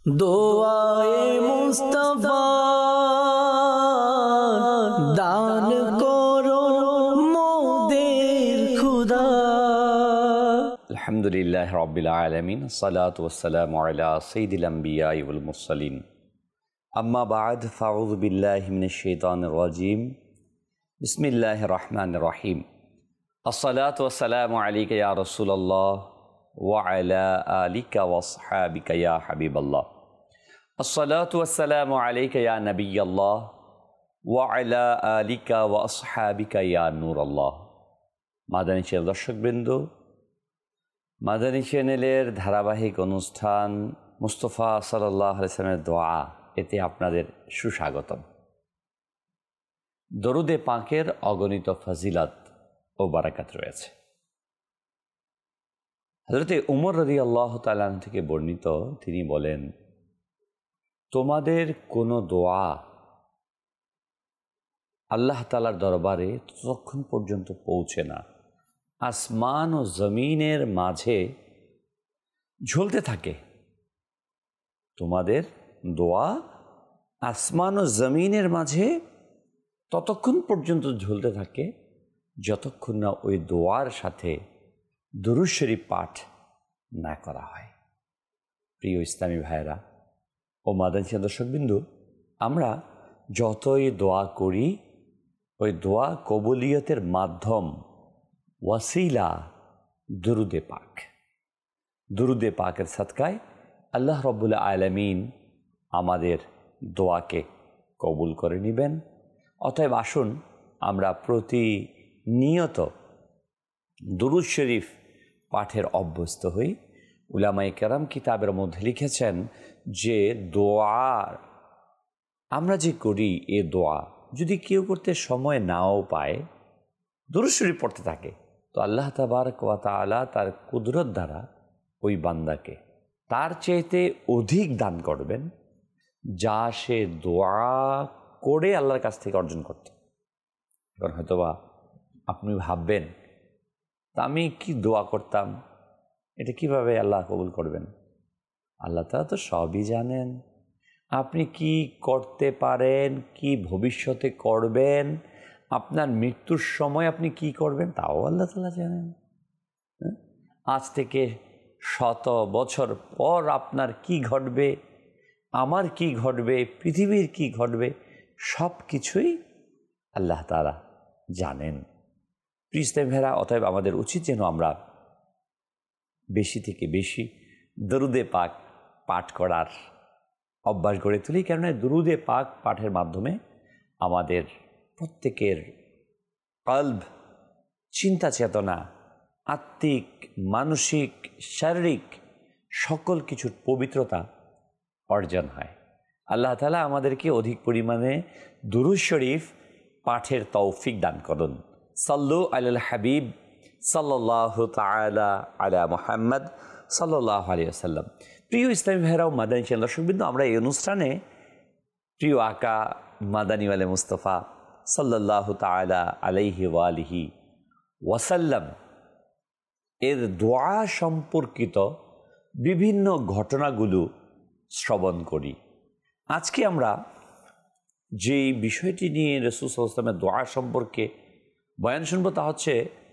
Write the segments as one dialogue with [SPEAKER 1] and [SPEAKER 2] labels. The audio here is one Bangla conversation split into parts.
[SPEAKER 1] দোয়ায়ে মুস্তাফা দান করো মোদের খুদা।
[SPEAKER 2] আলহামদুলিল্লাহ রাব্বিল আলামিন, আসসালাতু ওয়াসসালামু আলা সাইয়্যিদিল আমবিয়া ওয়াল মুরসালিন, আম্মা বা'দ, ফাউযু বিল্লাহি মিনাশ শাইতানির রাজীম, বিসমিল্লাহির রহমানির রহিম। আসসালাতু ওয়াসসালামু আলাইকা ইয়া রাসূলুল্লাহ ওয়া আলা আলিকা ওয়া আসহাবিকা ইয়া হাবিবাল্লাহ। আসসালাতু ওয়াসসালামু আলাইকা ইয়া নবিয়াল্লাহ ওয়া আলা আলিকা ওয়া আসহাবিকা ইয়া নূরাল্লাহ। মাদানী চ্যানেল দর্শকবৃন্দ, মাদানী চ্যানেলের ধারাবাহিক অনুষ্ঠান মুস্তাফা সাল্লাল্লাহু আলাইহি ওয়াসাল্লামের দোয়া, এতে আপনাদের সুস্বাগতম। দরুদে পাকের অগণিত ফজিলত ও বারাকাত রয়েছে। হযরতে উমর রাদিয়াল্লাহু তাআলা আনহু থেকে বর্ণিত, তিনি বলেন, তোমাদের কোনো দোয়া আল্লাহ তাআলার দরবারে ততক্ষণ পর্যন্ত পৌঁছে না আসমান ও জমিনের মাঝে ঝুলতে থাকে। তোমাদের দোয়া আসমান ও জমিনের মাঝে ততক্ষণ পর্যন্ত ঝুলতে থাকে যতক্ষণ না ওই দোয়ার সাথে দুরূদ শরীফ পাঠ না করা হয়। প্রিয় ইসলামী ভাইয়েরা ও মাদানী দর্শকবিন্দু, আমরা যতই দোয়া করি, ওই দোয়া কবুলিয়তের মাধ্যম ওয়াসিলা দুরুদে পাক। দুরুদে পাকের সাদকায় আল্লাহ রাব্বুল আলামিন আমাদের দোয়াকে কবুল করে নেবেন। অতএব আসুন আমরা প্রতিনিয়ত দুরূদ শরীফ পাঠের অভ্যস্ত হই। উলামায়ে কেরাম কিতাবের মধ্যে লিখেছেন যে দোয়া আমরা যে করি, এ দোয়া যদি কেউ করতে সময় নাও পায়, দুরূদ শরীফ পড়তে থাকে, তো আল্লাহ তাবারক ওয়া তাআলা তার কুদরত দ্বারা ওই বান্দাকে তার চাইতে অধিক দান করবেন, যা সে দোয়া করে আল্লাহর কাছ থেকে অর্জন করত। কারণ হয়তোবা আপনি ভাববেন, তা আমি কি দোয়া করতাম, এটা কিভাবে আল্লাহ কবুল করবেন? আল্লাহ তাআলা তো সবই জানেন। আপনি কি করতে পারেন, কি ভবিষ্যতে করবেন, আপনার মৃত্যুর সময় আপনি কি করবেন, তাও আল্লাহ তাআলা জানেন। আজ থেকে 100 বছর পর আপনার কি ঘটবে, আমার কি ঘটবে, পৃথিবীর কি ঘটবে, সব কিছুই আল্লাহ তাআলা জানেন। প্রিয় ইসলামী ভাইরা, অতএব আমাদের উচিত যেন আমরা বেশি থেকে বেশি দরুদে পাক পাঠ করার অভ্যাস গড়ে তুলি। কেননা দরুদে পাক পাঠের মাধ্যমে আমাদের প্রত্যেকের কলব, চিন্তা চেতনা, আত্মিক, মানসিক, শারীরিক সকল কিছুর পবিত্রতা অর্জন হয়। আল্লাহ তাআলা আমাদেরকে অধিক পরিমাণে দুরূদ শরীফ পাঠের তৌফিক দান করুন। সাল্লু আলাল হাবিব সাল্লাল্লাহু তাআলা আলা মুহাম্মদ সাল্লাল্লাহু আলাইহি ওয়াসাল্লাম। প্রিয় ইসলামী ভাইরা ও মাদানী চ্যানেল দর্শকবৃন্দ, আমরা এই অনুষ্ঠানে প্রিয় আকা মাদানীওয়ালে মুস্তাফা সাল্লাল্লাহু তাআলা আলাইহি ওয়া আলিহি ওয়াসাল্লাম এর দোয়া সম্পর্কিত বিভিন্ন ঘটনাগুলো শ্রবণ করি। আজকে আমরা যে বিষয়টি নিয়ে রাসূল সাল্লাল্লাহু আলাইহি ওয়াসাল্লামের দোয়া সম্পর্কে বয়ান শুনব, তা হচ্ছে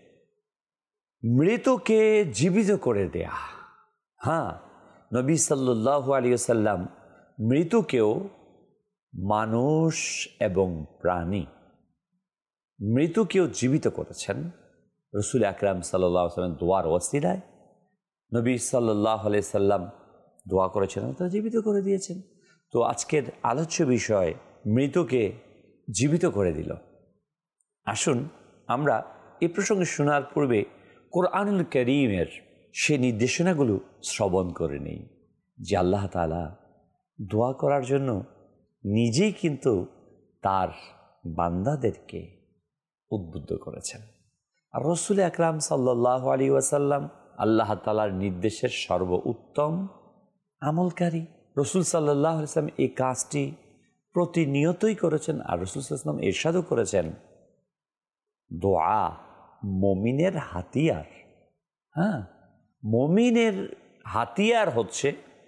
[SPEAKER 2] মৃতকে জীবিত করে দেয়া। হ্যাঁ, নবী সাল্লাল্লাহু আলাইহি ওয়াসাল্লাম মৃতকেও, মানুষ এবং প্রাণী, মৃতকেও জীবিত করেছেন। রাসূল আকরাম সাল্লাল্লাহু আলাইহি ওয়াসাল্লাম দোয়ার ওয়াসিলায় নবী সাল্লাল্লাহু আলাইহি ওয়াসাল্লাম দোয়া করেছেন, তারা জীবিত করে দিয়েছেন। তো আজকের আলোচ্য বিষয় মৃতকে জীবিত করে দিল। আসুন আমরা এই প্রসঙ্গে শোনার পূর্বে কোরআনুল কারীমের সেই নির্দেশনাগুলো শ্রবণ করে নিই, যে আল্লাহ তাআলা দোয়া করার জন্য নিজেই কিন্তু তার বান্দাদেরকে উদ্বুদ্ধ করেছেন। আর রাসূল আকরাম সাল্লাল্লাহু আলাইহি ওয়াসাল্লাম আল্লাহ তাআলার নির্দেশের সর্বোত্তম আমলকারী। রাসূল সাল্লাল্লাহু আলাইহি ওয়াসাল্লাম এই কাজটি প্রতিনিয়তই করেছেন। আর রাসূল সাল্লাল্লাহু আলাইহি ওয়াসাল্লাম ইরশাদও করেছেন, দোয়া মুমিনের হাতিয়ার। হ্যাঁ, মুমিনের হাতিয়ার হচ্ছে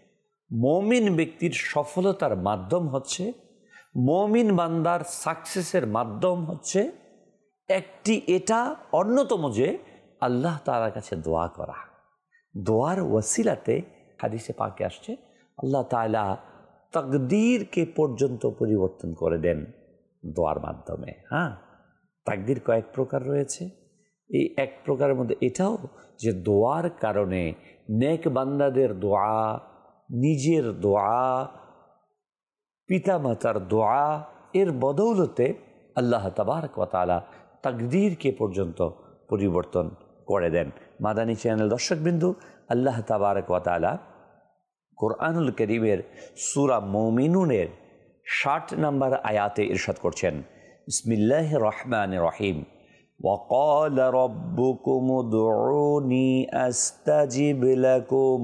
[SPEAKER 2] মুমিন ব্যক্তির সফলতার মাধ্যম হচ্ছে, মুমিন বান্দার সাকসেসের মাধ্যম হচ্ছে একটি, এটা অন্যতম যে আল্লাহ তাআলার কাছে দোয়া করা। দোয়ার ওয়াসিলাতে হাদিসে পাকে আসছে আল্লাহ তাআলা তাকদীরকে পর্যন্ত পরিবর্তন করে দেন দোয়ার মাধ্যমে। হ্যাঁ, তাকদীর কয়েক প্রকার রয়েছে, এই এক প্রকারের মধ্যে এটাও যে দোয়ার কারণে নেক বান্দাদের দোয়া, নিজের দোয়া, পিতামাতার দোয়া, এর বদৌলতে আল্লাহ তাবারক ওয়া তাআলা তাকদীরকে পর্যন্ত পরিবর্তন করে দেন। মাদানী চ্যানেল দর্শকবৃন্দু, আল্লাহ তাবারক ওয়া তাআলা কোরআনুল কারীমের সূরা মুমিনুনের 60 নম্বর আয়াতে ইরশাদ করছেন, বিসমিল্লাহির রহমানির রহিম, وقال ربكم ادعوني أستجب لكم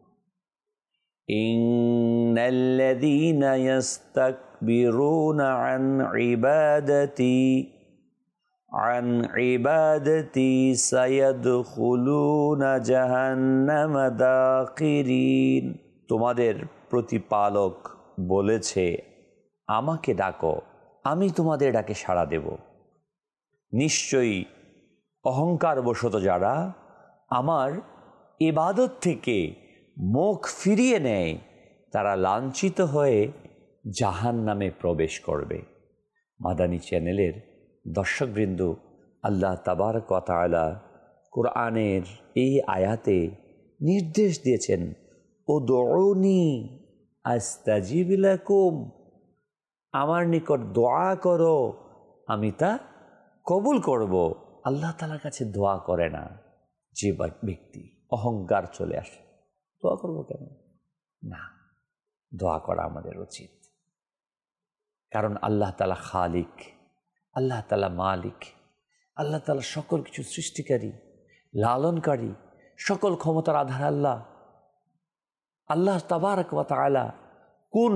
[SPEAKER 2] إن الذين يستكبرون عن عبادتي سيدخلون جهنم داخرين। তোমাদের প্রতিপালক বলেছে, আমাকে ডাকো, আমি তোমাদের ডাকে সাড়া দেব। নিশ্চয়ই অহংকারবশত যারা আমার ইবাদত থেকে মুখ ফিরিয়ে নেয় তারা লাঞ্ছিত হয়ে জাহান্নামে প্রবেশ করবে। মাদানী চ্যানেলের দর্শকবৃন্দ, আল্লাহ তাবারক ওয়া তাআলা কোরআনের এই আয়াতে নির্দেশ দিয়েছেন, উদউনি আস্তাজিব লাকুম, আমার নিকট দোয়া করো, আমি তা কবুল করব। আল্লাহ তাআলার কাছে দোয়া করে না যে ব্যক্তি, অহংকার চলে আসে, দোয়া করবো কেন? না, দোয়া করা আমাদের উচিত। কারণ আল্লাহ তাআলা খালিক, আল্লাহ তাআলা মালিক, আল্লাহ তাআলা সকল কিছু সৃষ্টিকারী, লালনকারী, সকল ক্ষমতার আধার আল্লাহ। আল্লাহ তাবারক ওয়া তাআলা কুন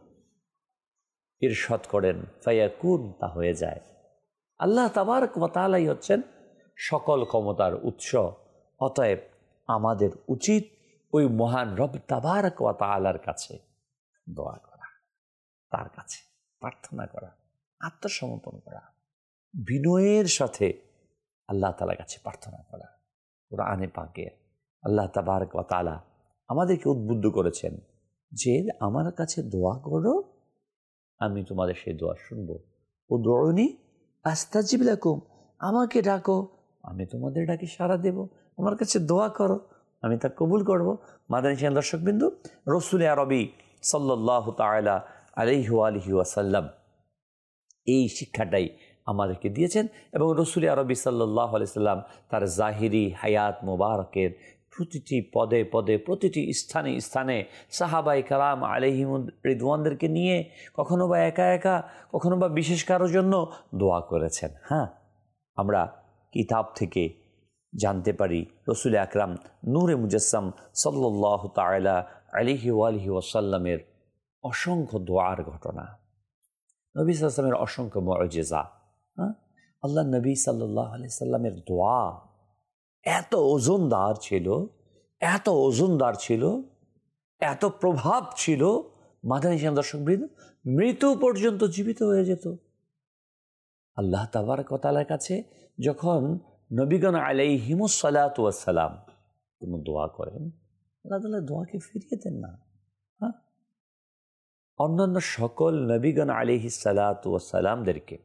[SPEAKER 2] ইরশাদ করেন, ফায়াকুন, তা হয়ে যায়। আল্লাহ তাবারক ওয়া তাআলাই হচ্ছেন সকল ক্ষমতার উৎস। অতএব আমাদের উচিত ওই মহান রব তাবারক ওয়া তাআলার কাছে দোয়া করা, তার কাছে প্রার্থনা করা, আত্মসমর্পণ করা, বিনয়ের সাথে আল্লাহ তাআলার কাছে প্রার্থনা করা। কোরআনে পাকে আল্লাহ তাবারক ওয়া তাআলা আমাদেরকে উদ্বুদ্ধ করেছেন যে আমার কাছে দোয়া করো, আমি তোমাদের সেই দোয়া শুনবো। উদউনি আস্তাজিব লাকুম, আমাকে ডাকো, আমি তোমাদের ডাকে সাড়া দেব। আমার কাছে দোয়া করো, আমি তা কবুল করব। মাদানী চ্যানেল দর্শকবৃন্দু, রাসূল আরবি সাল্লাল্লাহু তাআলা আলাইহি ওয়া আলিহি ওয়াসাল্লাম এই শিক্ষাটাই আমাদেরকে দিয়েছেন এবং রাসূল আরবি সাল্লাল্লাহু আলাইহি সাল্লাম তার জাহিরি হায়াত মুবারকের প্রতিটি পদে পদে, প্রতিটি স্থানে স্থানে সাহাবায়ে কেরাম আলাইহিম রিদওয়ানদেরকে নিয়ে, কখনো বা একা একা, কখনো বা বিশেষ কারোর জন্য দোয়া করেছেন। হ্যাঁ, আমরা কিতাব থেকে জানতে পারি রাসূল আকরাম নূরে মুজাসসাম সাল্লাল্লাহু তাআলা আলাইহি ওয়া আলিহি ওয়াসাল্লামের অসংখ্য দোয়ার ঘটনা, নবী সাল্লাল্লাহু আলাইহি ওয়াসাল্লামের অসংখ্য মুআজিজা। হ্যাঁ, আল্লাহ নবী সাল্লাল্লাহু আলাইহি সাল্লামের দোয়া এত ওজনদার ছিল, এত ওজনদার ছিল, এত প্রভাব ছিল, মাদানী চ্যানেল দর্শকবৃন্দ, মৃত্যু পর্যন্ত জীবিত হয়ে যেত। আল্লাহ তাবারক ওয়া তাআলার কাছে যখন নবীগণ আলাইহিমুস সালাতু ওয়াস সালাম কোনো দোয়া করেন, আল্লাহ তাআলা দোয়াকে ফিরিয়ে দেন না। হ্যাঁ, অন্যান্য সকল নবীগণ আলাইহিস সালাতু ওয়াস সালামদেরকে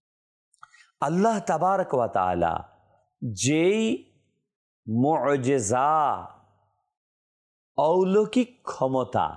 [SPEAKER 2] আল্লাহ তাবারক ওয়া তাআলা যেই মুআজিজা, অলৌকিক ক্ষমতা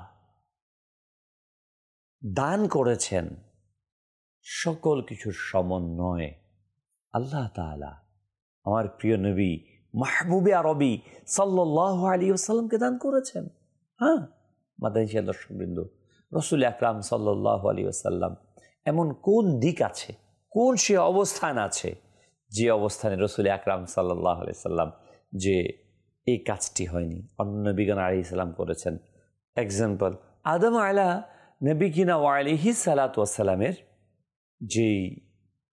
[SPEAKER 2] দান করেছেন, সকল কিছুর সমন্বয়ে আল্লাহ তাআলা আমার প্রিয় নবী মাহবুবে আরবি সাল্লাল্লাহু আলাইহি ওয়াসাল্লামকে দান করেছেন। হ্যাঁ, মাদানী চ্যানেল দর্শকবৃন্দ, রাসূল আকরাম সাল্লাল্লাহু আলাইহি ওয়াসাল্লাম এমন কোন দিক আছে, কোন সে অবস্থান আছে যে অবস্থানে রাসূল আকরাম সাল্লাল্লাহু আলাইহি ওয়াসাল্লাম যে এই কাজটি হয়নি, অন্য নবীগণ আলাইহিস সালাম করেছেন। এক্সাম্পল, আদম আলা নবীনা ওয়া আলাইহিস সালাতু ওয়াস সালামের যেই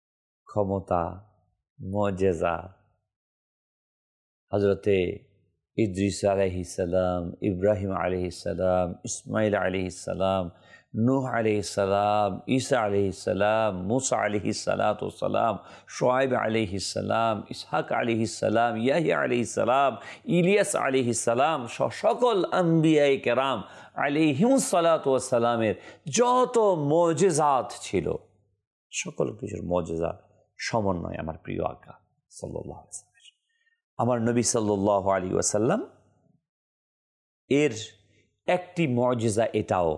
[SPEAKER 2] ক্ষমতা, মুআজিজা, হযরতে ইদ্রিস আলাইহিস সালাম, ইব্রাহিম আলাইহিস সালাম, ইসমাইল আলাইহিস সালাম, নূহ আলাইহিস সালাম, ঈসা আলাইহিস সালাম, মুসা আলাইহিস সালাতু ওয়াস সালাম, শুআয়ব আলাইহিস সালাম, ইসহাক আলাইহিস সালাম, ইয়াহইয়া আলাইহিস সালাম, ইলিয়াস আলাইহিস সালাম, সকল আম্বিয়ায়ে কেরাম আলাইহিমুস সালাতু ওয়াস সালামের যত মুজিজাত ছিল, সকল কিছুর মুজিজাত সমন্বয় আমার প্রিয় আকা সাল্লাল্লাহু আলাইহি ওয়াসাল্লাম। আমার নবী সাল্লাল্লাহু আলাইহি ওয়াসাল্লাম এর একটি মুজিজা, এটাও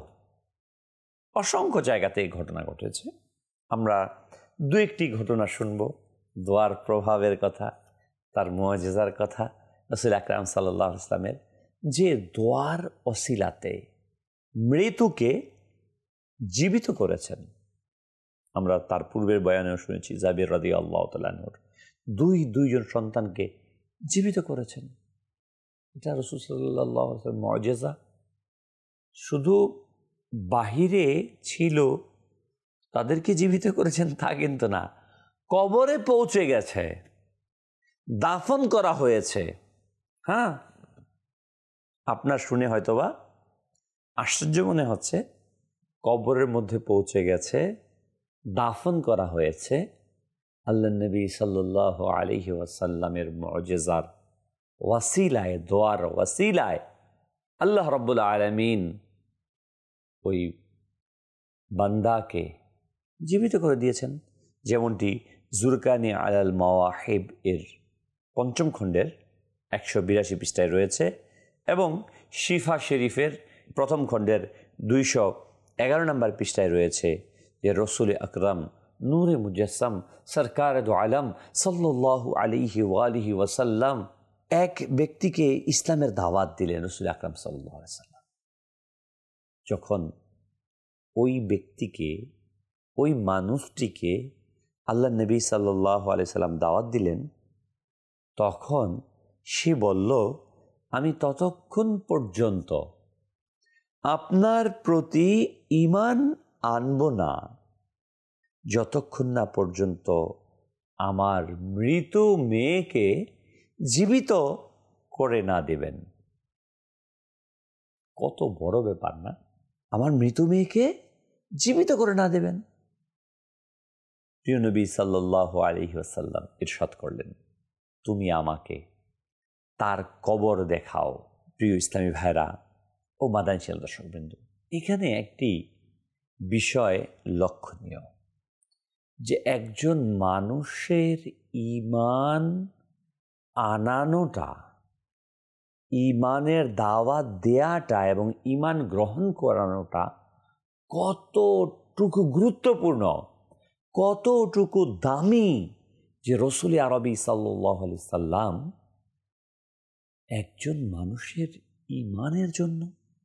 [SPEAKER 2] অসংখ্য জায়গাতে এই ঘটনা ঘটেছে। আমরা দু একটি ঘটনা শুনব, দোয়ার প্রভাবের কথা, তার মুজিজার কথা। রাসূল আকরাম সাল্লাল্লাহু আলাইহি ওয়াসাল্লামের যে দোয়ার ওসিলাতে মৃত্যুকে জীবিত করেছেন, আমরা তার পূর্বের বয়ানেও শুনেছি জাবির রাদিয়াল্লাহু তাআলা আনহুর দুইজন সন্তানকে জীবিত করেছেন। এটা রাসূল সাল্লাল্লাহু আলাইহি ওয়াসাল্লাম মুজিজা। শুধু বাহিরে ছিল তাদেরকে জীবিত করেছেন তা কিন্তু না, কবরে পৌঁছে গেছে, দাফন করা হয়েছে। হ্যাঁ, আপনার শুনে হয়তোবা আশ্চর্য মনে হচ্ছে, কবরের মধ্যে পৌঁছে গেছে, দাফন করা হয়েছে। আল্লাহ নবী সাল্লাল্লাহু আলাইহি ওয়াসাল্লামের মুজিজার ওয়াসিলায়, দোয়ার ওয়াসিলায় আল্লাহ রাব্বুল আলামিন ওই বান্দাকে জীবিত করে দিয়েছেন। যেমনটি জুরকানি আলাল মাওয়াহিব এর ৫ম খণ্ডের ১৮২ পৃষ্ঠায় রয়েছে, এবং শিফা শরীফের ১ম খণ্ডের ২১১ নম্বর পৃষ্ঠায় রয়েছে যে রসুল আকরাম নূরে মুজাসসাম সরকার দো আলম সাল্লাল্লাহু আলাইহি ওয়ালিহি ওয়াসাল্লাম এক ব্যক্তিকে ইসলামের দাওয়াত দিলেন। রসুল আকরাম সাল্লাল্লাহু আলাইহি ওয়াসাল্লাম যখন ওই ব্যক্তিকে, ওই মানুষটিকে আল্লাহ নবী সাল্লাল্লাহু আলাইহি সাল্লাম দাওয়াত দিলেন, তখন সে বলল, আমি ততক্ষণ পর্যন্ত আপনার প্রতি ঈমান আনব না যতক্ষণ না পর্যন্ত আমার মৃত মেয়েকে জীবিত করে না দেবেন। কত বড় ব্যাপার না, আমার মৃত মেয়েকে জীবিত করে না দেবেন। প্রিয় নবী সাল্লাল্লাহু আলাইহি ওয়াসাল্লাম ইরশাদ করলেন, তুমি আমাকে তার কবর দেখাও। প্রিয় ইসলামী ভাইরা ও মাদানী চ্যানেল দর্শকবৃন্দ, এখানে একটি বিষয় লক্ষণীয় যে একজন মানুষের ঈমান আনানোটা, ঈমানের দাওয়াত দেয়াটা এবং ঈমান গ্রহণ করানোটা কতটুকু গুরুত্বপূর্ণ, কতটুকু দামি, যে রসুল আরবি সাল্লাল্লাহু আলাইহি সাল্লাম একজন মানুষের ঈমানের জন্য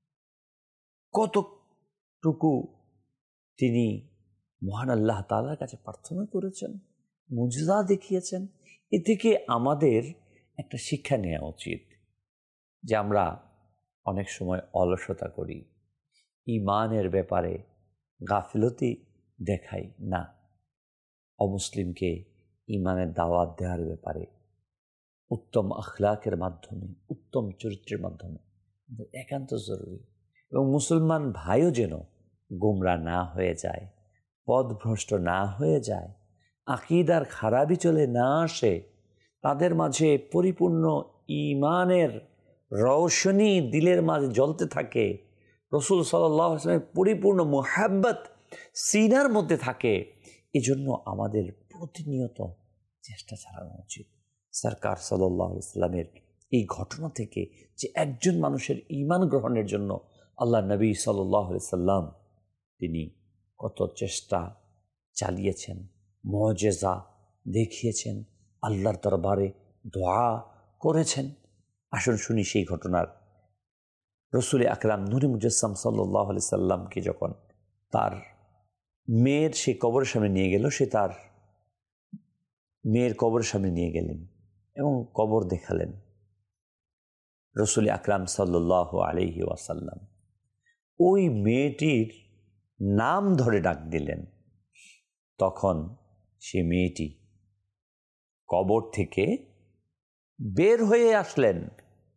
[SPEAKER 2] কতটুকু তিনি মহান আল্লাহ তাআলার কাছে প্রার্থনা করেছেন, মুজিজা দেখিয়েছেন। এ থেকে আমাদের একটা শিক্ষা নেওয়া উচিত যে আমরা অনেক সময় অলসতা করি, ঈমানের ব্যাপারে গাফিলতি দেখাই না। অমুসলিমকে ঈমানের দাওয়াত দেওয়ার ব্যাপারে উত্তম আখলাকের মাধ্যমে, উত্তম চরিত্রের মাধ্যমে একান্ত জরুরি। এবং মুসলমান ভাইও যেন গোমরা না হয়ে যায়, পথভ্রষ্ট না হয়ে যায়, আকীদার খারাপি চলে না আসে, তাদের মাঝে পরিপূর্ণ ঈমানের রৌশনী দিলের মাঝে জ্বলতে থাকে, রসুল সাল্লাল্লাহু আলাইহি ওয়াসাল্লামের পরিপূর্ণ মুহাব্বত সিনার মধ্যে থাকে। এজন্য আমাদের প্রতিনিয়ত চেষ্টা চালানো উচিত। সরকার সাল্লাল্লাহু আলাইহি ওয়াসাল্লামের এই ঘটনা থেকে যে একজন মানুষের ঈমান গ্রহণের জন্য আল্লাহ নবী সাল্লাল্লাহু আলাইহি ওয়াসাল্লাম তিনি কত চেষ্টা চালিয়েছেন, মুজিজা দেখিয়েছেন, আল্লাহর দরবারে দোয়া করেছেন। আসুন শুনি সেই ঘটনার। রসুল আকরাম নূরে মুজাসসাম সাল্লাল্লাহু আলাইহি সাল্লামকে যখন তার মেয়ের সেই কবরের সামনে নিয়ে গেল, সে তার মেয়ের কবরের সামনে নিয়ে গেলেন এবং কবর দেখালেন। রসুল আকরাম সাল্লাল্লাহু আলাইহি ওয়াসাল্লাম ওই মেয়েটির নাম ধরে ডাক দিলেন। তখন সে মেয়েটি কবর থেকে বের হয়ে আসলেন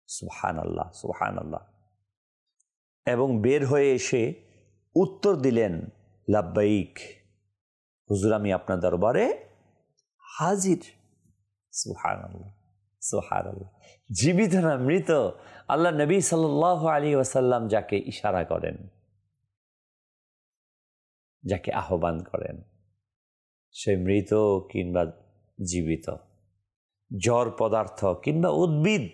[SPEAKER 2] সুবহানাল্লাহ, সুবহানাল্লাহ। এবং বের হয়ে এসে উত্তর দিলেন, লাব্বাইক, হুজুর আমি আপনার দরবারে হাজির। সুবহানাল্লাহ, সুবহানাল্লাহ। জীবিত না মৃত? আল্লাহ নবী সাল্লাল্লাহু আলাইহি ওয়াসাল্লাম যাকে ইশারা করেন, যাকে আহ্বান করেন, সে মৃত কিংবা জীবিত, জড় পদার্থ কিংবা উদ্ভিদ,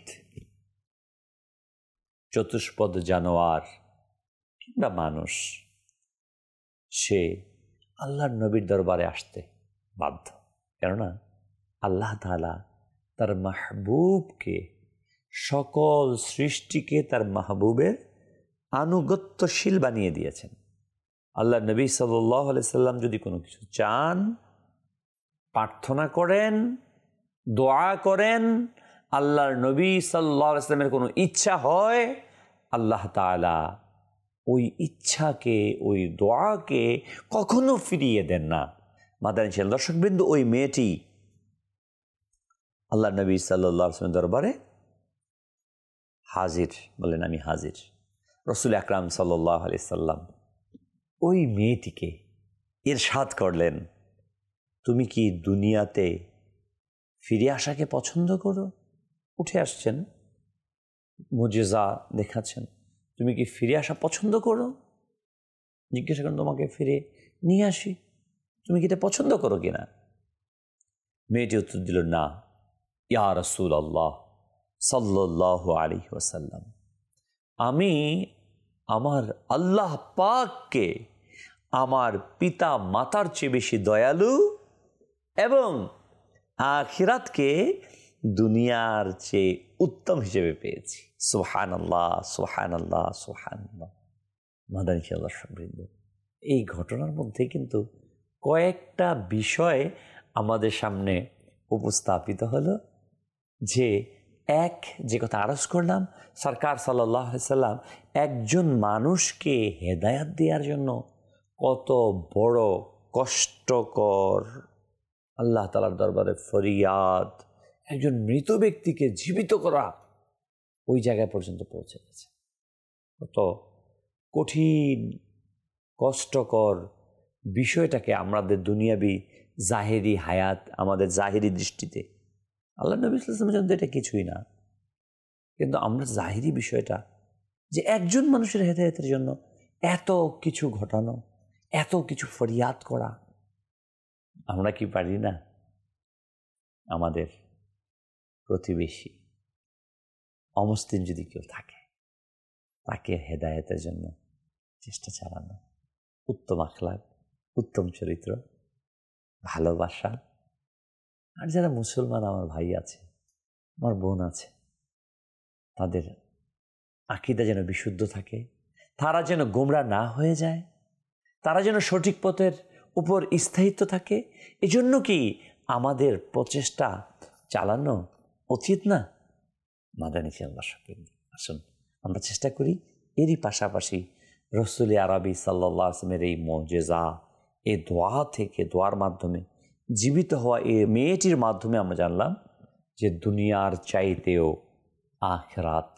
[SPEAKER 2] চতুষ্পদ জানোয়ার কিংবা মানুষ, সে আল্লাহর নবীর দরবারে আসতে বাধ্য। কেননা আল্লাহ তাআলা তার মাহবুবকে, সকল সৃষ্টিকে তার মাহবুবের আনুগত্যশীল বানিয়ে দিয়েছেন। আল্লাহ নবী সাল্লাল্লাহু আলাইহি সাল্লাম যদি কোনো কিছু চান, প্রার্থনা করেন, দোয়া করেন, আল্লাহর নবী সাল্লাল্লাহু আলাইহি সাল্লামের কোনো ইচ্ছা হয়, আল্লাহ তাআলা ওই ইচ্ছাকে, ওই দোয়াকে কখনো ফিরিয়ে দেন না। মাদানী ছিলেন দর্শকবৃন্দ, ওই মেয়েটি আল্লাহ নবী সাল্লাল্লাহু আলাইহি ওয়াসাল্লামের দরবারে হাজির, বলেন আমি হাজির। রাসূল আকরাম সাল্লাল্লাহু আলাইহি সাল্লাম ওই মেয়েটিকে ইরশাদ করলেন, তুমি কি দুনিয়াতে ফিরে আসাকে পছন্দ করো? উঠে আসছেন, মুজিজা দেখাচ্ছেন, তুমি কি ফিরে আসা পছন্দ করো? জিজ্ঞাসা করেন, তোমাকে ফিরে নিয়ে আসি, তুমি কি এটা পছন্দ করো কিনা? মেয়েটি উত্তর দিল, না ইয়া রাসূলুল্লাহ সাল্লাল্লাহু আলাইহি ওয়াসাল্লাম, আমি আমার আল্লাহ পাককে আমার পিতা মাতার চেয়ে বেশি দয়ালু এবং আখিরাতকে দুনিয়ার চেয়ে উত্তম হিসেবে পেয়েছি। সুবহানাল্লাহ, সুবহানাল্লাহ, সুবহানাল্লাহ। মাদানী দর্শকবৃন্দ, এই ঘটনার মধ্যে কিন্তু কয়েকটা বিষয় আমাদের সামনে উপস্থাপিত হলো। যে কথা আরজ করলাম, সরকার সাল্লাল্লাহু আলাইহি সাল্লাম একজন মানুষকে হেদায়াত দেওয়ার জন্য কত বড় কষ্টকর, আল্লাহ তাআলার দরবারে ফরিয়াদ, একজন মৃত ব্যক্তিকে জীবিত করা, ওই জায়গায় পর্যন্ত পৌঁছে গেছে। কত কঠিন কষ্টকর বিষয়টাকে আমাদের দুনিয়াবি জাহেরি হায়াত, আমাদের জাহেরি দৃষ্টিতে আল্লাহ নবী সাল্লাল্লাহু আলাইহি ওয়াসাল্লামের জন্য এটা কিছুই না, কিন্তু আমরা জাহেরি বিষয়টা, যে একজন মানুষের হেদায়েতের জন্য এত কিছু ঘটানো, এত কিছু ফরিয়াদ করা, আমরা কি পারি না? আমাদের প্রতিবেশী অমুসলিম যদি কেউ থাকে, তাকে হেদায়েতের জন্য চেষ্টা চালানো, উত্তম আখলাক, উত্তম চরিত্র, ভালোবাসা। আর যারা মুসলমান আমার ভাই আছে, আমার বোন আছে, তাদের আকীদা যেন বিশুদ্ধ থাকে, তারা যেন গোমরাহ না হয়ে যায়, তারা যেন সঠিক পথের উপর স্থায়িত্ব থাকে, এজন্য কি আমাদের প্রচেষ্টা চালানো উচিত না? মাদানী দর্শকবৃন্দ, আসুন আমরা চেষ্টা করি। এরই পাশাপাশি রাসূল আরবি সাল্লাল্লাহু আলাইহি ওয়াসাল্লামের এই মুজিজা, এই দোয়া থেকে, দোয়ার মাধ্যমে জীবিত হওয়া এই মেয়েটির মাধ্যমে আমরা জানলাম যে দুনিয়ার চাইতেও আখিরাত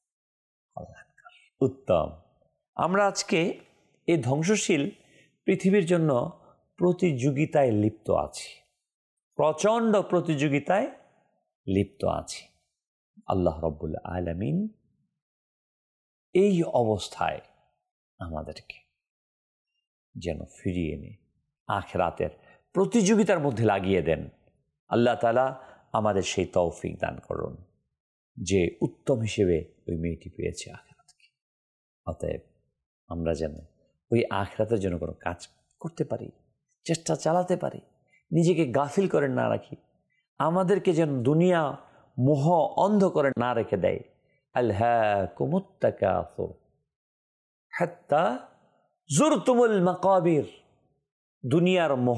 [SPEAKER 2] উত্তম। আমরা আজকে এই ধ্বংসশীল পৃথিবীর জন্য প্রতিযোগিতায় লিপ্ত আছি, প্রচণ্ড প্রতিযোগিতায় লিপ্ত আছি। আল্লাহ রাব্বুল আলামিন এই অবস্থায় আমাদেরকে যেন ফিরিয়ে এনে আখিরাতের প্রতিযোগিতার মধ্যে লাগিয়ে দেন। আল্লাহ তাআলা আমাদের সেই তৌফিক দান করুন যে উত্তম হিসেবে ওই মেয়েটি পেয়েছে আখিরাতকে। অতএব আমরা যেন ওই আখিরাতের জন্য কোনো কাজ করতে পারি, চেষ্টা চালাতে পারি, নিজেকে গাফিল করে না রাখি, আমাদেরকে যেন দুনিয়া মোহ অন্ধ করে না রেখে দেয়। আলহাকুমুত তাকাসুর হাত্তা যুরতুমুল মাকাবির, দুনিয়ার মোহ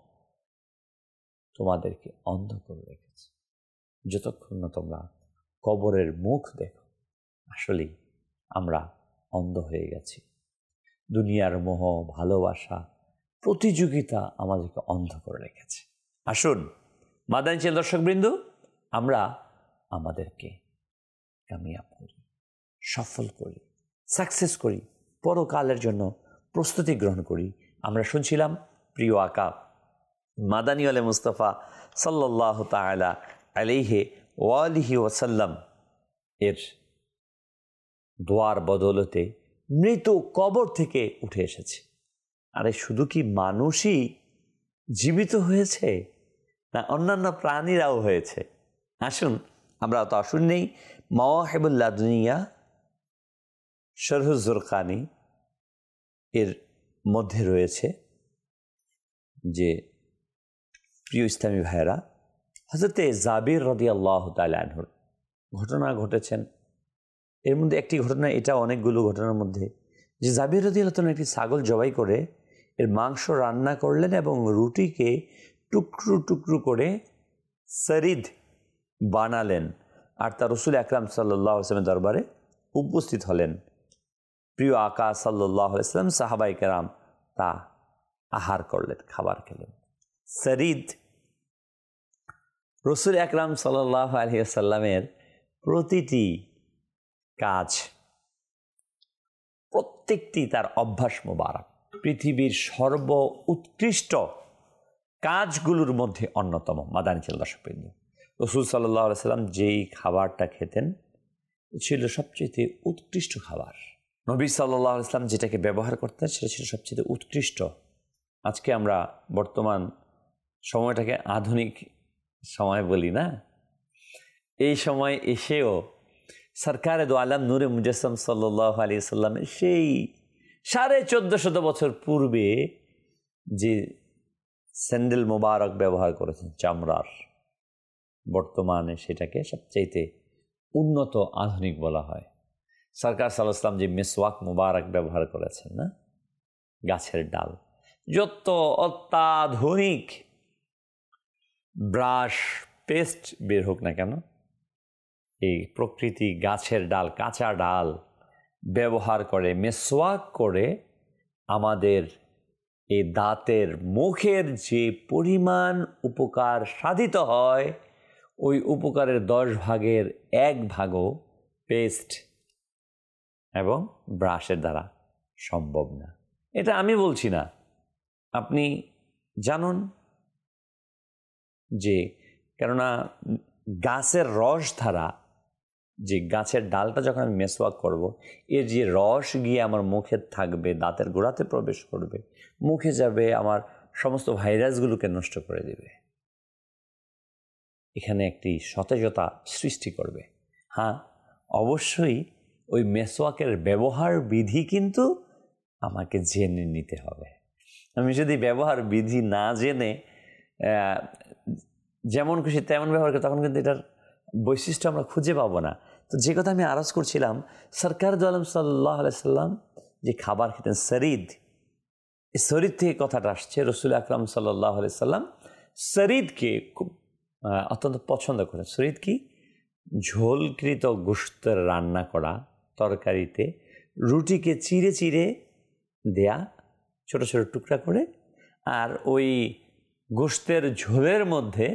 [SPEAKER 2] তোমাদেরকে অন্ধ করে রেখেছে, যতক্ষণ না তোমরা কবরের মুখ দেখো। আসলেই আমরা অন্ধ হয়ে গেছি। দুনিয়ার মোহ, ভালোবাসা, প্রতিযোগিতা আমাদেরকে অন্ধ করে রেখেছে। আসুন মাদানী দর্শকবৃন্দ, আমরা আমাদেরকে কামিয়াব করি, সফল করি, সাকসেস করি, পরকালের জন্য প্রস্তুতি গ্রহণ করি। আমরা শুনছিলাম প্রিয় আকা মাদানী আলে মুস্তাফা সাল্লাল্লাহু তাআলা আলাইহি ওয়ালিহি ওয়াসাল্লাম এর দোয়ার বদৌলতে মৃত কবর থেকে উঠে এসেছে। আরে শুধু কি মানুষই জীবিত হয়েছে, না অন্যান্য প্রাণীরাও হয়েছে? আসুন আমরা তো আসুন নেই মাওয়াহিবুল লাদুনিয়া শরহুজ জুরকানি এর মধ্যে রয়েছে যে প্রিয় ইসলামী ভাইয়েরা, হযরতে জাবির রাদিয়াল্লাহু তাআলা আনহুর ঘটনা ঘটেছেন। এর মধ্যে একটি ঘটনা, এটা অনেকগুলো ঘটনার মধ্যে, যে জাবির রাদিয়াল্লাহু তাআলা একটি ছাগল জবাই করে এর মাংস রান্না করলেন এবং রুটিকে টুকরো টুকরো করে সরিদ বানালেন, আর তা রাসূল আকরাম সাল্লাল্লাহু আলাইহি ওয়াসাল্লামের দরবারে উপস্থিত হলেন। প্রিয় আকা সাল্লাল্লাহু আলাইহি ওয়াসাল্লাম সাহাবায়ে কেরাম তা আহার করলেন, খাবার খেলেন। সরিদ রাসূল আকরাম সাল্লাল্লাহু আলাইহি ওয়াসাল্লামের প্রতিটি কাজ, প্রত্যেকটি তার অভ্যাস মোবারক, পৃথিবীর সর্ব উৎকৃষ্ট কাজগুলোর মধ্যে অন্যতম। মাদানী দর্শকবৃন্দ, রাসূল সাল্লাল্লাহু আলাইহি ওয়াসাল্লাম যেই খাবারটা খেতেন ছিল সবচেয়ে উৎকৃষ্ট খাবার। নবী সাল্লাল্লাহু আলাইহি ওয়াসাল্লাম যেটাকে ব্যবহার করতেন সেটা ছিল সবচেয়ে উৎকৃষ্ট। আজকে আমরা বর্তমান সময়টাকে আধুনিক সময় বলি না, এই সময় এসেও সরকারে দো আলম নূরে মুজাসসাম সাল্লাল্লাহু আলাইহি ওয়াসাল্লামের সেই 1450 বছর পূর্বে যে স্যান্ডেল মোবারক ব্যবহার করেছেন চামড়ার, বর্তমানে সেটাকে সবচাইতে উন্নত আধুনিক বলা হয়। সরকার সাল্লাল্লাহু আলাইহি ওয়াসাল্লাম যে মিসওয়াক মোবারক ব্যবহার করেছেন না, গাছের ডাল, যত অত্যাধুনিক ব্রাশ পেস্ট বের হোক না কেন, এই প্রকৃতি গাছের ডাল, কাঁচা ডাল ব্যবহার করে মিসওয়াক করে আমাদের এই দাঁতের মুখের যে পরিমাণ উপকার সাধিত হয়, ওই উপকারের 10 ভাগের 1 ভাগও পেস্ট এবং ব্রাশের দ্বারা সম্ভব না। এটা আমি বলছি না, আপনি জানুন যে কেননা গাছের রস ধারা, যে গাছের ডালটা যখন আমি মেসওয়াক করব, এর যে রস গিয়ে আমার মুখে থাকবে, দাঁতের গোড়াতে প্রবেশ করবে, মুখে যাবে, আমার সমস্ত ভাইরাসগুলোকে নষ্ট করে দেবে, এখানে একটি সতেজতা সৃষ্টি করবে। হ্যাঁ, অবশ্যই ওই মেসওয়াকের ব্যবহার বিধি কিন্তু আমাকে জেনে নিতে হবে। আমি যদি ব্যবহার বিধি না জেনে যেমন খুশি তেমন ব্যবহার করি, তখন কিন্তু এটার বৈশিষ্ট্য আমরা খুঁজে পাবো না। তো যে কথা আমি আরজ করছিলাম, সরকার দো আলম সাল্লাল্লাহু আলাইহি ওয়াসাল্লাম যে খাবার খেতেন সরিদ, এই সরিদ থেকে কথাটা আসছে। রাসূল আকরাম সাল্লাল্লাহু আলাইহি ওয়াসাল্লাম সরিদকে খুব অত্যন্ত পছন্দ করেন। সরিদ কি? ঝোলকৃত গোশতের রান্না করা তরকারিতে রুটিকে চিড়ে চিড়ে দেয়া, ছোট ছোট টুকরা করে, আর ওই গোশতের ঝোলের মধ্যে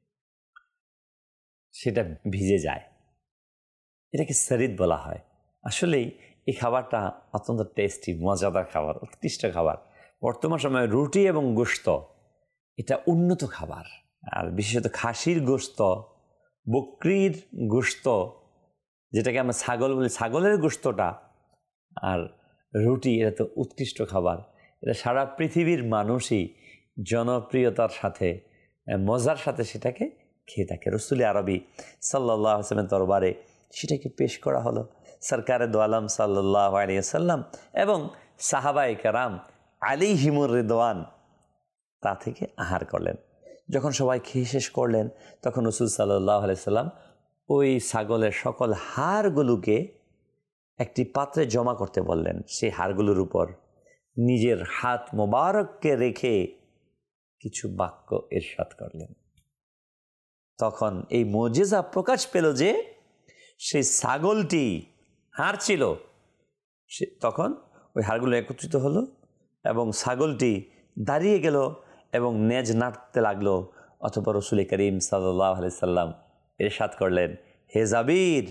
[SPEAKER 2] সেটা ভিজে যায়, এটাকে সরিদ বলা হয়। আসলেই এই খাবারটা অত্যন্ত টেস্টি, মজাদার খাবার, উৎকৃষ্ট খাবার। বর্তমান সময়ে রুটি এবং গোশত এটা উন্নত খাবার, আর বিশেষত খাসির গোশত, বকরির গোশত, যেটাকে আমরা ছাগল বলি, ছাগলের গোশতটা আর রুটি, এটা তো উৎকৃষ্ট খাবার। এটা সারা পৃথিবীর মানুষই জনপ্রিয়তার সাথে, মজার সাথে সেটাকে খেয়ে থাকে। রাসূল আরবি সাল্লাল্লাহু আলাইহি ওয়াসাল্লামের দরবারে সেটাকে পেশ করা হলো। সরকারে দো আলম সাল্লাল্লাহু আলাইহি ওয়াসাল্লাম এবং সাহাবায়ে কেরাম আলাইহিমুর রিদওয়ান তা থেকে আহার করলেন। যখন সবাই খেয়ে শেষ করলেন, তখন রাসূল সাল্লাল্লাহু আলাইহি ওয়াসাল্লাম ওই ছাগলের সকল হাড়গুলোকে একটি পাত্রে জমা করতে বললেন। সেই হাড়গুলোর উপর নিজের হাত মোবারককে রেখে কিছু বাক্য ইরশাদ করলেন। তখন এই মুজিজা প্রকাশ পেল যে সেই ছাগলটি হাড় ছিল, তখন ওই হাড়গুলো একত্রিত হলো এবং ছাগলটি দাঁড়িয়ে গেল এবং নেজ নাড়তে লাগলো। অথবা রাসূল করিম সাল্লাল্লাহু আলাইহি সাল্লাম ইরশাদ করলেন, হে জাবির,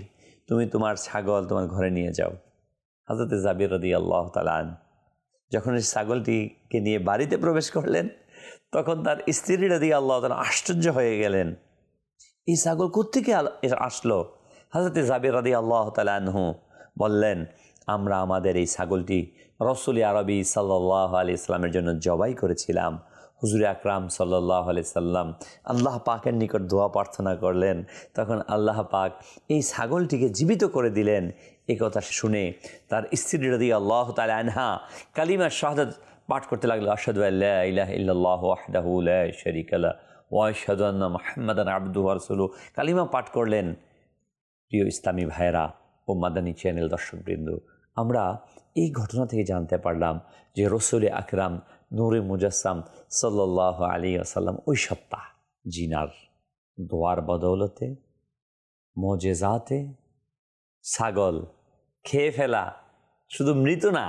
[SPEAKER 2] তুমি তোমার ছাগল তোমার ঘরে নিয়ে যাও। হযরত জাবির রাদিয়াল্লাহু তাআলা যখন এই ছাগলটিকে নিয়ে বাড়িতে প্রবেশ করলেন, তখন তার স্ত্রী রাদিয়াল্লাহু তাআলা আশ্চর্য হয়ে গেলেন, এই ছাগল কোত্থেকে আসলো? হযরত জাবির রাদিয়াল্লাহু তাআলা আনহু বললেন, আমরা আমাদের এই ছাগলটি রাসূল আরবি সাল্লাল্লাহু আলাইহি সাল্লামের জন্য জবাই করেছিলাম। হুজুর আকরাম সাল্লাল্লাহু আলাইহি সাল্লাম আল্লাহ পাকের নিকট দোয়া প্রার্থনা করলেন, তখন আল্লাহ পাক এই ছাগলটিকে জীবিত করে দিলেন। এই কথা শুনে তার স্ত্রী রাদিয়াল্লাহু তাআলা আনহা কালিমা শাহাদাত পাঠ করতে লাগলো, আশহাদু আল্লা ইলাহা ইল্লাল্লাহু ওয়াহদাহু লা শারীকা লাহু ওয়া আশহাদু আন্না মুহাম্মাদান আবদুহু ওয়া রাসূলুহু কালিমা পাঠ করলেন। প্রিয় ইসলামী ভাইয়েরা ও মাদানী চ্যানেল দর্শকবৃন্দ, আমরা এই ঘটনা থেকে জানতে পারলাম যে রাসূল আকরাম নূরে মুজাসসাম সাল্লাল্লাহু আলাইহি ওয়াসাল্লাম ওই সত্তা জিনার দোয়ার বদৌলতে, মুজিজাতে ছাগল খেয়ে ফেলা, শুধু মৃত না,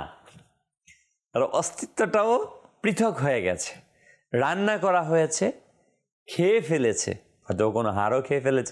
[SPEAKER 2] আর অস্তিত্বটাও পৃথক হয়ে গেছে, রান্না করা হয়েছে, খেয়ে ফেলেছে, হয়তো কোনো হাড়ও খেয়ে ফেলেছে।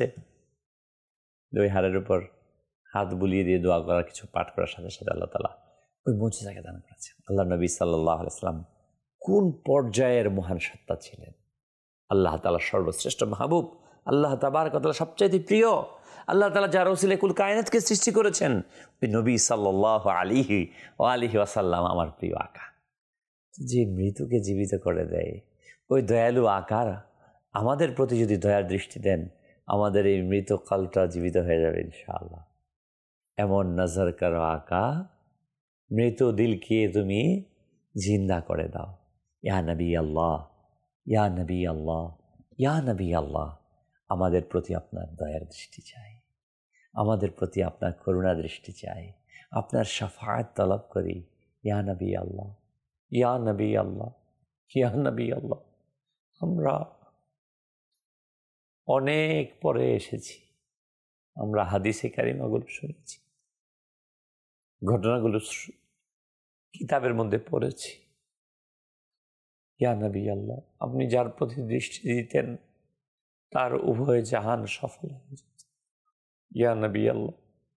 [SPEAKER 2] ওই হাড়ের উপর হাত বুলিয়ে দিয়ে দোয়া করার কিছু পাঠ করার সাথে সাথে আল্লাহ তাআলা ওই মুজিজাকে দান করেছেন। আল্লাহ নবী সাল্লাল্লাহু আলাইহি ওয়াসাল্লাম কোন পর্যায়ের মহান সত্তা ছিলেন! আল্লাহ তাআলা সর্বশ্রেষ্ঠ মাহবুব, আল্লাহ তাবারক ওয়া তাআলা সবচাইতে প্রিয়, আল্লাহ তাআলা যার ওসিলে কুল কায়নাতকে সৃষ্টি করেছেন, ওই নবী সাল্লাল্লাহু আলাইহি ওয়াসাল্লাম আমার প্রিয় আকা। যে মৃতকে জীবিত করে দেয়, ওই দয়ালু আকার আমাদের প্রতি যদি দয়ার দৃষ্টি দেন, আমাদের এই মৃত কালটা জীবিত হয়ে যাবে ইনশাআল্লাহ। এমন নজর করো আকা, মৃত দিলকে তুমি জিন্দা করে দাও। ইয়া নবী আল্লাহ, ইয়া নবী আল্লাহ, ইয়া নবী আল্লাহ, আমাদের প্রতি আপনার দয়ার দৃষ্টি চাই, আমাদের প্রতি আপনার করুণা দৃষ্টি চাই, আপনার শাফাআত তলব করি। ইয়া নবী আল্লাহ, ইয়া নবী আল্লাহ, ইয়া নবী আল্লাহ। আমরা অনেক পরে এসেছি, আমরা হাদিসে কারিমাগুলো শুনেছি, ঘটনাগুলো কিতাবের মধ্যে পড়েছি। ইয়া নবী আল্লাহ, আপনি যার প্রতি দৃষ্টি দিতেন তার উভয় জাহান সফল হয়ে যেত। ইয়া নবী আল্লাহ,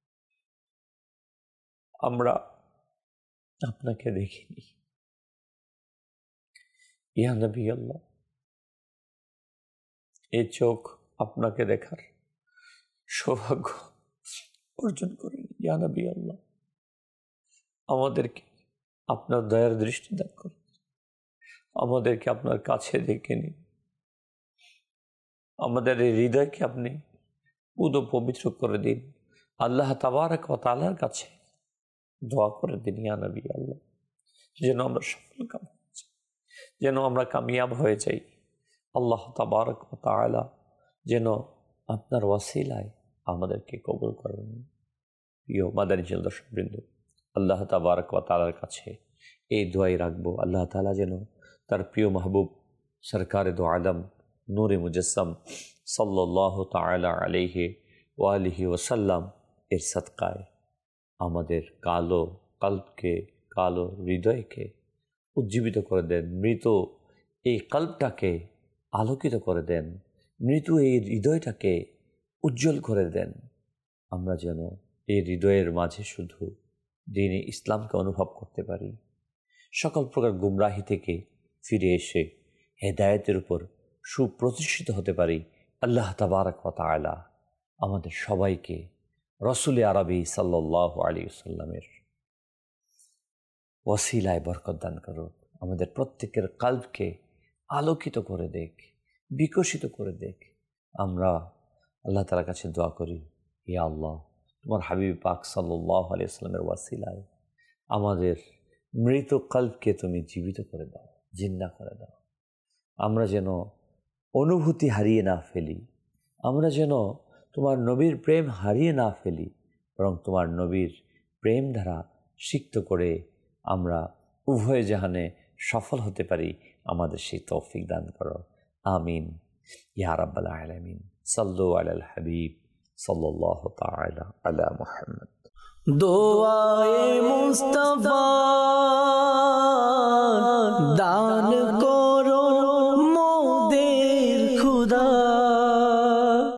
[SPEAKER 2] আমরা আপনাকে দেখিনি। ইয়া নবী আল্লাহ, এই চোখ আপনাকে দেখার সৌভাগ্য অর্জন করেন। ইয়া নবী আল্লাহ, আমাদেরকে আপনার দয়ার দৃষ্টি দান করুন, আমাদেরকে আপনার কাছে ডেকে নিন, আমাদের এই হৃদয়কে আপনি পুরো পবিত্র করে দিন। আল্লাহ তাবারক ওয়া তাআলার কাছে দোয়া করে দিন, ইয়া নবী আল্লাহ, যেন আমরা সফল কাম হয়ে যাই, যেন আমরা কামিয়াব হয়ে যাই। আল্লাহ তাবারক ওয়া তাআলা যেন আপনার ওয়াসিলায় আমাদেরকে কবুল করেন। প্রিয় মাদানী চ্যানেল দর্শকবৃন্দ, আল্লাহ তাবারক ওয়া তাআলার কাছে এই দোয়াই রাখবো, আল্লাহ তাআলা যেন তার প্রিয় মাহবুব সরকারে দো আলম নূরে মুজাসসাম সাল্লাল্লাহু তাআলা আলাইহি ওয়া আলিহি ওয়াসাল্লাম এর সদকায় আমাদের কালো কল্পকে, কালো হৃদয়কে উজ্জীবিত করে দেন, মৃত এই কল্পটাকে আলোকিত করে দেন, মৃত এই হৃদয়টাকে উজ্জ্বল করে দেন। আমরা যেন এই হৃদয়ের মাঝে শুধু দ্বীন ইসলামকে অনুভব করতে পারি, সকল প্রকার গুমরাহি থেকে ফিরে এসে হেদায়েতের উপর সুপ্রতিষ্ঠিত হতে পারি। আল্লাহ তাবারক ওয়া তাআলা আমাদের সবাইকে রাসূল আরবি সাল্লাল্লাহু আলাইহি ওয়াসাল্লামের ওয়াসিলায় বরকত দান করুন, আমাদের প্রত্যেকের কল্পকে আলোকিত করে দেখ, বিকশিত করে দেখ। আমরা আল্লাহ তাআলার কাছে দোয়া করি, ইয়া আল্লাহ, তোমার হাবিব পাক সাল্লাল্লাহু আলাইহি ওয়াসাল্লামের ওয়াসিলায় আমাদের মৃত কল্পকে তুমি জীবিত করে দাও, জিন্দা করে দাও। আমরা যেন অনুভূতি হারিয়ে না ফেলি, আমরা যেন তোমার নবীর প্রেম হারিয়ে না ফেলি, বরং তোমার নবীর প্রেম ধারা সিক্ত করে আমরা উভয় জাহানে সফল হতে পারি। আমাদের সেই তৌফিক দান করো, আমিন ইয়া রাব্বাল আলামিন। সাল্লু আলাল হাবিব সাল্লাল্লাহু তাআলা আলা মুহাম্মদ।
[SPEAKER 1] দোয়ায়ে মুস্তাফা দান কর